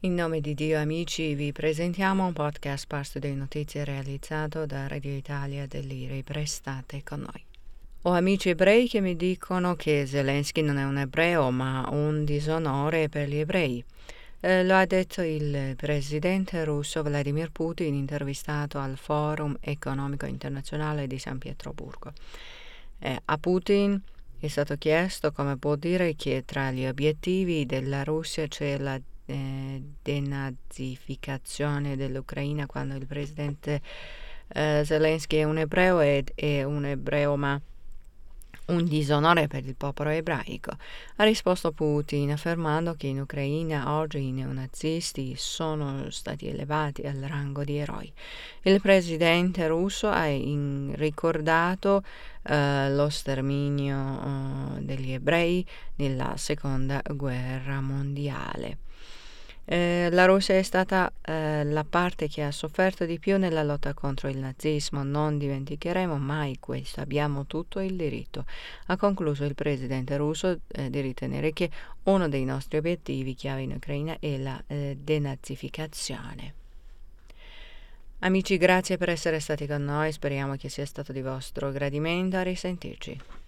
In nome di Dio, amici, vi presentiamo un podcast Pasto di Notizie realizzato da Radio Italia dell'IRI. Restate con noi. Ho amici ebrei che mi dicono che Zelensky non è un ebreo, ma un disonore per gli ebrei. Lo ha detto il presidente russo Vladimir Putin, intervistato al Forum economico internazionale di San Pietroburgo. A Putin è stato chiesto come può dire che tra gli obiettivi della Russia c'è la denazificazione dell'Ucraina, quando il presidente Zelensky è un ebreo ed è un ebreo, ma un disonore per il popolo ebraico. Ha risposto Putin affermando che in Ucraina oggi i neonazisti sono stati elevati al rango di eroi. Il presidente russo ha ricordato lo sterminio degli ebrei nella seconda guerra mondiale. La Russia è stata la parte che ha sofferto di più nella lotta contro il nazismo. Non dimenticheremo mai questo. Abbiamo tutto il diritto, ha concluso il presidente russo, di ritenere che uno dei nostri obiettivi chiave in Ucraina è la denazificazione. Amici, grazie per essere stati con noi. Speriamo che sia stato di vostro gradimento. A risentirci.